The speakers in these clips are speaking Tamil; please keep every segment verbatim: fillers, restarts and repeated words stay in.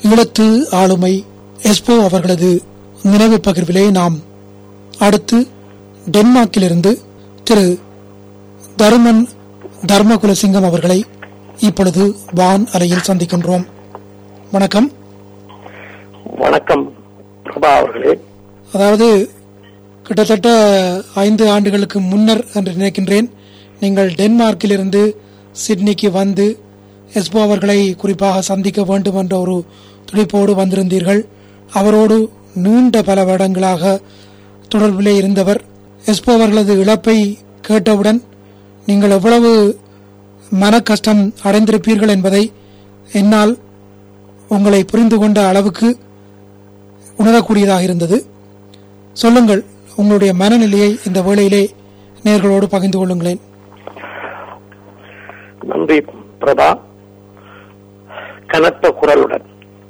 ஈழத்து ஆளுமை எஸ்போ அவர்களது நினைவு பகிர்விலே நாம் அடுத்து டென்மார்க்கிலிருந்து திரு தருமன் தர்மகுலசிங்கம் அவர்களை இப்பொழுது வான் அலையில் சந்திக்கின்றோம். வணக்கம். வணக்கம் பிரபா அவர்களே. அதாவது கிட்டத்தட்ட ஐந்து ஆண்டுகளுக்கு முன்னர் என்று நினைக்கின்றேன், நீங்கள் டென்மார்க்கிலிருந்து சிட்னிக்கு வந்து எஸ்போ அவர்களை குறிப்பாக சந்திக்க வேண்டும் என்ற ஒரு துடிப்போடு வந்திருந்தீர்கள். அவரோடு நீண்ட பல வருடங்களாக தொடர்பிலே இருந்தவர். எஸ்போ அவர்களது இழப்பை கேட்டவுடன் நீங்கள் எவ்வளவு மன கஷ்டம் அடைந்திருப்பீர்கள் என்பதை என்னால் உங்களை புரிந்து கொண்ட அளவுக்கு உணரக்கூடியதாக இருந்தது. சொல்லுங்கள், உங்களுடைய மனநிலையை இந்த வேளையிலே நேர்களோடு பகிர்ந்து கொள்ளுங்களேன். நன்றி பிரபா. கனத்த குரலுடன்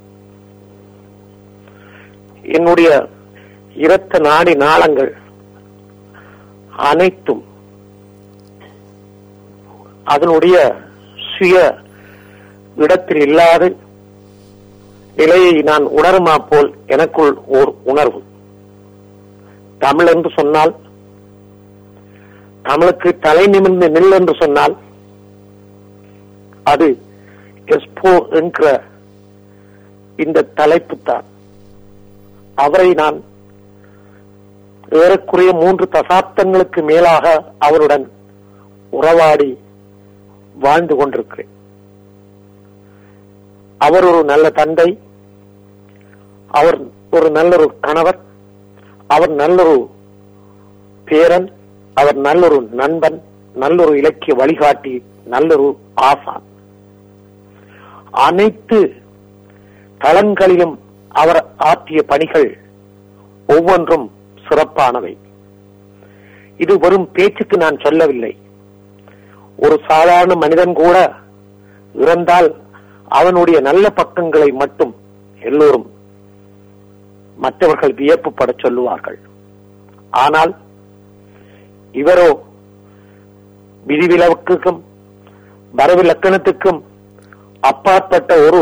என்னுடைய இரத்த நாடி நாளங்கள் அனைத்தும் அதனுடைய சுய இடத்தில் இல்லாத நிலையை நான் உணருமா போல் எனக்குள் ஓர் உணர்வு. தமிழ் என்று சொன்னால், தமிழுக்கு தலை நிமிர்ந்து நில் என்று சொன்னால் அது எஸ்போ என்கிற இந்த தலைப்பு தான். அவரை நான் ஏறக்குறைய மூன்று தசாப்தங்களுக்கு மேலாக அவருடன் உறவாடி வாழ்ந்து கொண்டிருக்கிறேன். அவர் ஒரு நல்ல தந்தை, அவர் ஒரு நல்லொரு கணவர், அவர் நல்லொரு பேரன், அவர் நல்லொரு நண்பன், நல்லொரு இலக்கிய வழிகாட்டி, நல்லொரு ஆசான். அனைத்து தளங்களிலும் அவர் ஆற்றிய பணிகள் ஒவ்வொன்றும் சிறப்பானவை. இது வெறும் பேச்சுக்கு நான் சொல்லவில்லை. ஒரு சாதாரண மனிதன் கூட இறந்தால் அவனுடைய நல்ல பக்கங்களை மட்டும் எல்லோரும் மற்றவர்கள் வியப்புப்பட சொல்லுவார்கள். ஆனால் இவரோ விதிவிலக்குக்கும் வரவு லக்கணத்துக்கும் அப்பாற்பட்ட ஒரு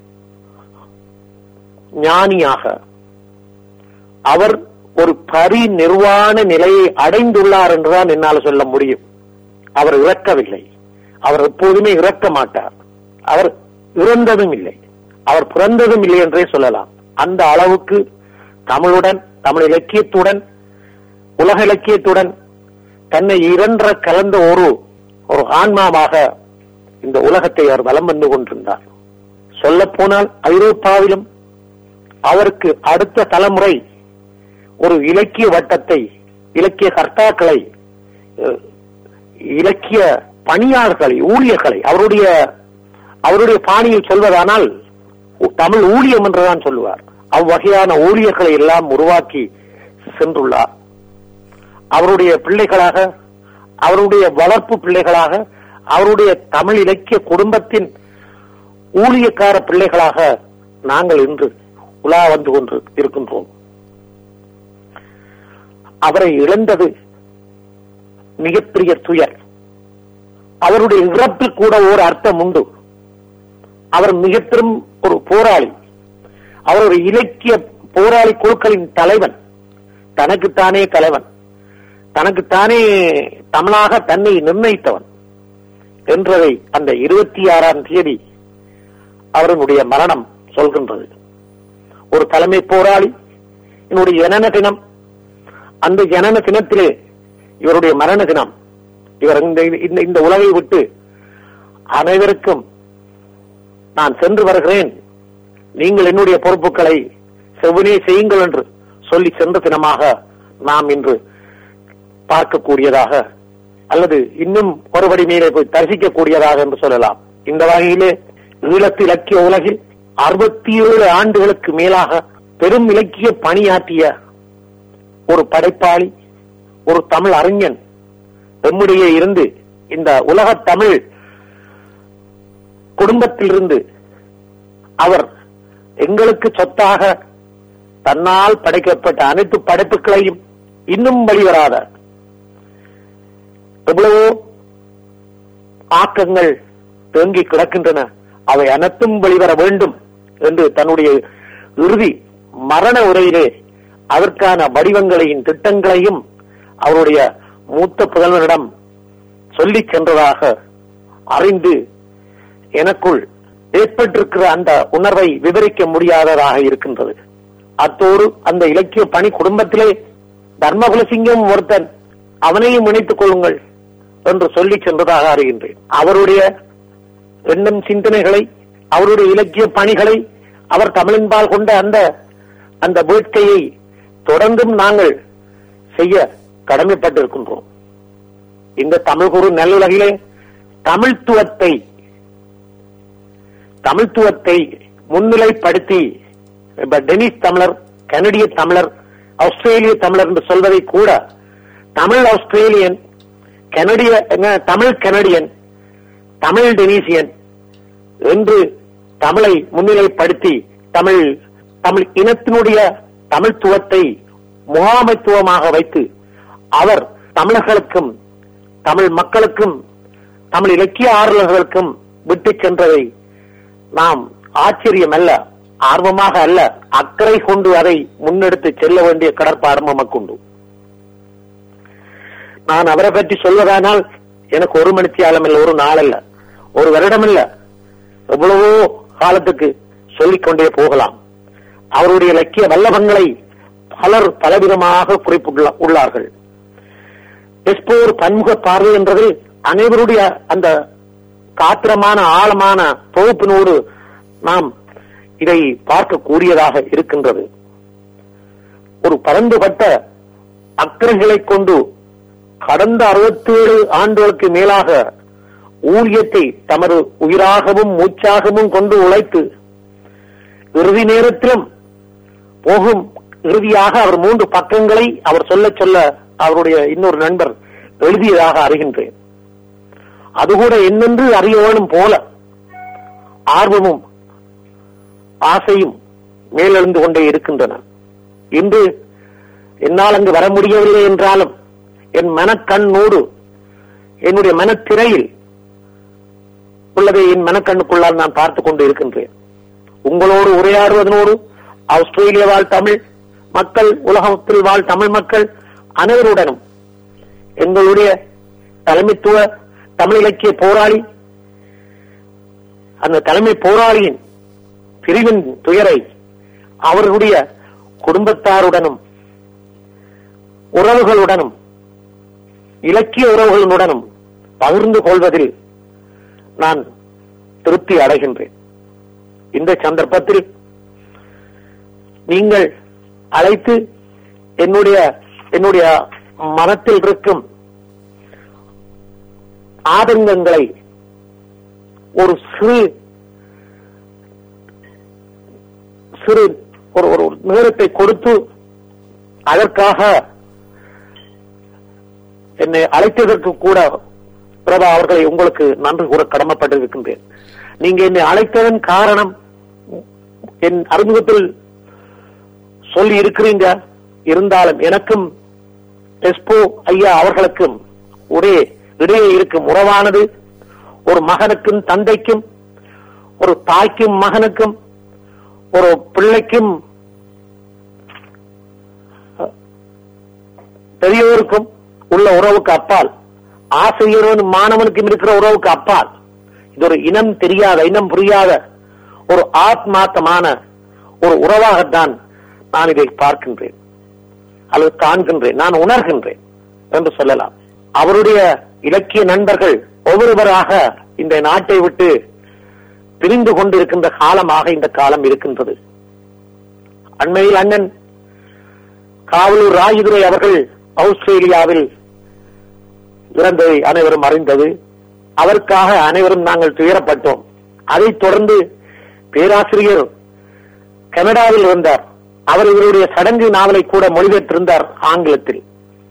ஞானியாக அவர் ஒரு பரி நிர்வாண நிலையை அடைந்துள்ளார் என்றுதான் என்னால் சொல்ல முடியும். அவர் இறக்கவில்லை, அவர் எப்போதுமே இறக்க மாட்டார். அவர் இறந்ததும் இல்லை, அவர் பிறந்ததும் இல்லை என்றே சொல்லலாம். அந்த அளவுக்கு தமிழுடன், தமிழ் இலக்கியத்துடன், உலக இலக்கியத்துடன் தன்னை இரண்ட கலந்த ஒரு ஒரு ஆன்மாவாக இந்த உலகத்தை அவர் வலம் வந்து கொண்டிருந்தார். சொல்ல போனால் ஐரோப்பாவிலும் அவருக்கு அடுத்த தலைமுறை ஒரு இலக்கிய வட்டத்தை, இலக்கிய கர்த்தாக்களை, இலக்கிய பணியாளர்களை, ஊழியர்களை, அவருடைய அவருடைய பாணியில் சொல்வதானால் தமிழ் ஊழியம் என்றுதான் சொல்லுவார். அவ்வகையான ஊழியர்களை எல்லாம் உருவாக்கி சென்றுள்ளார். அவருடைய பிள்ளைகளாக, அவருடைய வளர்ப்பு பிள்ளைகளாக, அவருடைய தமிழ் இலக்கிய குடும்பத்தின் ஊழியக்கார பிள்ளைகளாக நாங்கள் இன்று உலா வந்து கொண்டு இருக்கின்றோம். அவரை இழந்தது மிகப்பெரிய துயர். அவருடைய இறப்பில் கூட ஒரு அர்த்தம் உண்டு. அவர் மிக பெரும் ஒரு போராளி, அவர் ஒரு இலக்கிய போராளி குழுக்களின் தலைவன், தனக்குத்தானே தலைவன், தனக்குத்தானே தமிழாக தன்னை நிர்ணயித்தவன் என்றதை அந்த இருபத்தி ஆறாம் தேதி அவருடைய மரணம் சொல்கின்றது. ஒரு தலைமை போராளி, என்னுடைய ஜனன தினம், அந்த ஜனன தினத்திலே இவருடைய மரண தினம். இவர் இந்த உலகை விட்டு அனைவருக்கும் நான் சென்று வருகிறேன், நீங்கள் என்னுடைய பொறுப்புகளை செவ்வனே செய்யுங்கள் என்று சொல்லி சென்ற தினமாக நாம் இன்று பார்க்கக்கூடியதாக, அல்லது இன்னும் ஒருபடி மேலே போய் தரிசிக்கக்கூடியதாக என்று சொல்லலாம். இந்த வகையிலே ஈழத்து இலக்கிய உலகில் அறுபத்தி ஏழு ஆண்டுகளுக்கு மேலாக பெரும் இலக்கிய பணியாற்றிய ஒரு படைப்பாளி, ஒரு தமிழ் அறிஞன் நம்முடைய இருந்து இந்த உலக தமிழ் குடும்பத்திலிருந்து அவர் எங்களுக்கு சொத்தாக தன்னால் படைக்கப்பட்ட அனைத்து படைப்புகளையும் இன்னும் வெளிவராத எவ்வளவோ ஆக்கங்கள் தேங்கி கிடக்கின்றன, அவை அனைத்தும் வெளிவர வேண்டும் என்று தன்னுடைய இறுதி மரண உரையிலே அதற்கான வடிவங்களையும் திட்டங்களையும் அவருடைய மூத்த புதல்வனிடம் சொல்லிச் சென்றதாக அறிந்து எனக்குள் ஏற்பட்டிருக்கிற அந்த உணர்வை விவரிக்க முடியாததாக இருக்கின்றது. அத்தோடு அந்த இலக்கிய பணி குடும்பத்திலே தர்மகுலசிங்கம் ஒருத்தன், அவனையும் இணைத்துக் கொள்ளுங்கள் என்று சொல்லி சென்றதாக அறிகின்றேன். அவருடைய எண்ணம் சிந்தனைகளை, அவருடைய இலக்கிய பணிகளை, அவர் தமிழின்பால் கொண்ட அந்த அந்த வேட்கையை தொடர்ந்தும் நாங்கள் செய்ய கடமைப்பட்டிருக்கின்றோம். இந்த தமிழ் குறு நல்லுலகிலே தமிழ்த்துவத்தை தமிழ்த்துவத்தை முன்னிலைப்படுத்தி டெனிஸ் தமிழர், கனடிய தமிழர், ஆஸ்திரேலிய தமிழர் என்று சொல்வதை கூட தமிழ் ஆஸ்திரேலியன், கனடிய தமிழ் கனடியன், தமிழ் டெனிசியன் என்று தமிழை முன்னிலைப்படுத்தி தமிழ் தமிழ் இனத்தினுடைய தமிழ்த்துவத்தை முகாமைத்துவமாக வைத்து அவர் தமிழர்களுக்கும் தமிழ் மக்களுக்கும் தமிழ் இலக்கிய ஆர்வலர்களுக்கும் விட்டு சென்றதை நாம் ஆச்சரியம் அல்ல, ஆர்வமாக அல்ல, அக்கறை கொண்டு அதை முன்னெடுத்து செல்ல வேண்டிய கடற்பாடும் நமக்குண்டு. நான் அவரை பற்றி சொல்வதானால் எனக்கு ஒரு மணித்தியாலம் இல்ல, ஒரு நாள் அல்ல, ஒரு வருடம் இல்ல, எவ்வளவோ காலத்துக்கு சொல்லிக்கொண்டே போகலாம். அவருடைய இலக்கிய வல்லபங்களை பலர் பலவிதமாக குறிப்பிட்டுள்ள உள்ளார்கள். எஸ்போர் பன்முக பார்வை என்றதில் அனைவருடைய அந்த காத்திரமான ஆழமான தொகுப்பினோடு நாம் இதை பார்க்கக்கூடியதாக இருக்கின்றது. ஒரு பரந்துபட்ட அக்கறைகளை கொண்டு கடந்த அறுபத்தி ஏழு ஆண்டுகளுக்கு மேலாக ஊழியத்தை தமது உயிராகவும் மூச்சாகவும் கொண்டு உழைத்து இறுதி நேரத்திலும் போகும் இறுதியாக அவர் மூன்று பக்கங்களை அவர் சொல்ல சொல்ல அவருடைய இன்னொரு நண்பர் எழுதியதாக அறிகின்றேன். அதுகூட என்னென்று அறிய வேணும் போல ஆர்வமும் ஆசையும் மேலெழுந்து கொண்டே இருக்கின்றன. இன்று என்னால் அங்கு வர முடியவில்லை என்றாலும் என் மனக்கண்ணோடு என்னுடைய மனத்திரையில் உள்ளதை என் மனக்கண்ணுக்குள்ளால் நான் பார்த்துக் கொண்டு இருக்கின்றேன். உங்களோடு உரையாடுவதனோடு ஆஸ்திரேலிய வாழ் தமிழ் மக்கள், உலகத்தில் வாழ் தமிழ் மக்கள் அனைவருடனும் எங்களுடைய தலைமைத்துவ தமிழ் இலக்கிய போராளி, அந்த தலைமை போராளியின் பிரிவின் துயரை அவர்களுடைய குடும்பத்தாருடனும் உறவுகளுடனும் இலக்கிய உறவுகளுடனும் பகிர்ந்து கொள்வதில் நான் திருப்தி அடைகின்றேன். இந்த சந்தர்ப்பத்தில் நீங்கள் அழைத்து என்னுடைய என்னுடைய மனத்தில் இருக்கும் ஆதங்கங்களை ஒரு சிறு சிறு ஒரு ஒரு நேரத்தை கொடுத்து அதற்காக என்னை அழைத்ததற்கு கூட பிரபா அவர்களை உங்களுக்கு நன்றி கூற கடமைப்பட்டிருக்கின்றேன். நீங்க என்னை அழைத்ததன் காரணம் என் அறிமுகத்தில் சொல்லி இருக்கிறீங்க. இருந்தாலும் எனக்கும் எஸ்போ ஐயா அவர்களுக்கும் ஒரே இடையே இருக்கும் உறவானது ஒரு மகனுக்கும் தந்தைக்கும், ஒரு தாய்க்கும் மகனுக்கும், ஒரு பிள்ளைக்கும் பெரியோருக்கும் உள்ள உறவுக்கு அப்பால், ஆசிரியரும் மாணவனுக்கும் இருக்கிற உறவுக்கு அப்பால், இது ஒரு இனம் தெரியாத, இனம் புரியாத ஒரு ஆத்மார்த்தமான ஒரு உறவாகத்தான் நான் இதை பார்க்கின்றேன் அல்லது காண்கின்றேன், நான் உணர்கின்றேன் என்று சொல்லலாம். அவருடைய இலக்கிய நண்பர்கள் ஒவ்வொருவராக இந்த நாட்டை விட்டு பிரிந்து கொண்டிருக்கின்ற காலமாக இந்த காலம் இருக்கின்றது. அண்மையில் அண்ணன் காவலூர் ராஜதுரை அவர்கள் ஆஸ்திரேலியாவில் இறந்ததை அனைவரும் அறிந்தது. அதற்காக அனைவரும் நாங்கள் துயரப்பட்டோம். அதைத் தொடர்ந்து பேராசிரியர் கனடாவில் இருந்தார். அவர் இவருடைய சடங்கு நாவலை கூட மொழிபெயர்த்திருந்தார் ஆங்கிலத்தில்.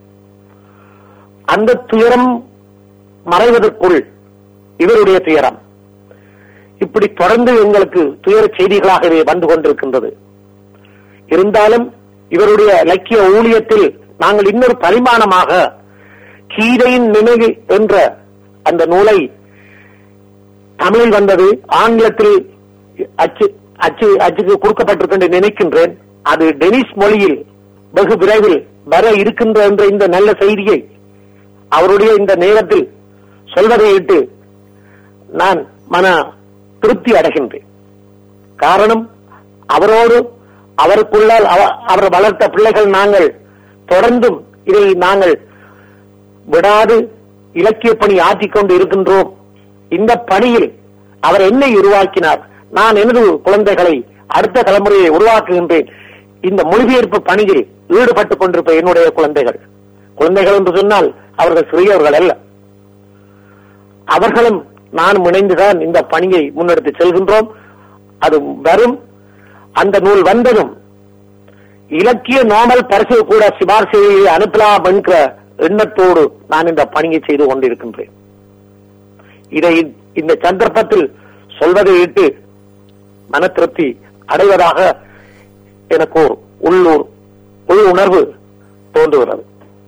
அந்த துயரம் மறைவதற்குள் இவருடைய துயரம் இப்படி தொடர்ந்து எங்களுக்கு துயர செய்திகளாகவே வந்து கொண்டிருக்கின்றது. இருந்தாலும் இவருடைய இலக்கிய ஊழியத்தில் நாங்கள் இன்னொரு பரிமாணமாக கீதையின் நினைவு என்ற அந்த நூலை தமிழில் வந்தது, ஆங்கிலத்தில் அச்சு அச்சு அச்சுக்கு கொடுக்கப்பட்டிருக்கு நினைக்கின்றேன். அது டெனிஷ் மொழியில் வெகு விரைவில் வர இருக்கின்ற என்ற இந்த நல்ல செய்தியை அவருடைய இந்த நேரத்தில் சொல்வதை இட்டு நான் மன திருப்தி அடைகின்றேன். காரணம், அவரோடு அவருக்குள்ளால் அவர் வளர்த்த பிள்ளைகள் நாங்கள் தொடர்ந்தும் இதை நாங்கள் விடாது இலக்கிய பணி ஆற்றிக்கொண்டு இருக்கின்றோம். இந்த பணியில் அவர் என்னை உருவாக்கினார், நான் எனது குழந்தைகளை அடுத்த தலைமுறையை உருவாக்குகின்றேன். இந்த மொழிபெயர்ப்பு பணியில் ஈடுபட்டுக் கொண்டிருப்ப என்னுடைய குழந்தைகள் குழந்தைகள் என்று சொன்னால் அவர்கள் சிறியவர்கள் அல்ல, அவர்களும் நானும் இணைந்துதான் இந்த பணியை முன்னெடுத்து செல்கின்றோம். அது வரும், அந்த நூல் வந்ததும் இலக்கிய நோபல் பரிசு கூட சிபார்சையை அனுப்பலாம் என்கிற எண்ணத்தோடு நான் இந்த பணியை செய்து கொண்டிருக்கின்றேன். இதை இந்த சந்தர்ப்பத்தில் சொல்வதை இட்டு மன திருப்தி அடைவதாக எனக்கு ஒரு உள்ளூர் உள் உணர்வு தோன்றுகிறது.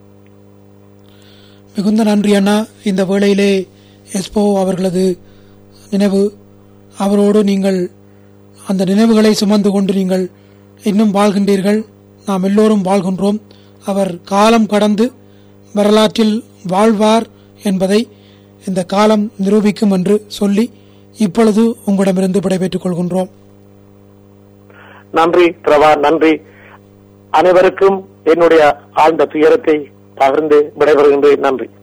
மிகுந்த நன்றி அண்ணா. இந்த வேளையிலே எஸ்போ அவர்களது நினைவு, அவரோடு நீங்கள் அந்த நினைவுகளை சுமந்து கொண்டு நீங்கள் இன்னும் வாழ்கின்றீர்கள், நாம் எல்லோரும் வாழ்கின்றோம். அவர் காலம் கடந்து வரலாற்றில் வாழ்வார் என்பதை இந்த காலம் நிரூபிக்கும் என்று சொல்லி இப்பொழுது உங்களிடமிருந்து விடைபெற்றுக் கொள்கின்றோம். நன்றி பிரபா, நன்றி. அனைவருக்கும் என்னுடைய ஆழ்ந்த துயரத்தை பகிர்ந்து விடைபெறுகின்றேன். நன்றி.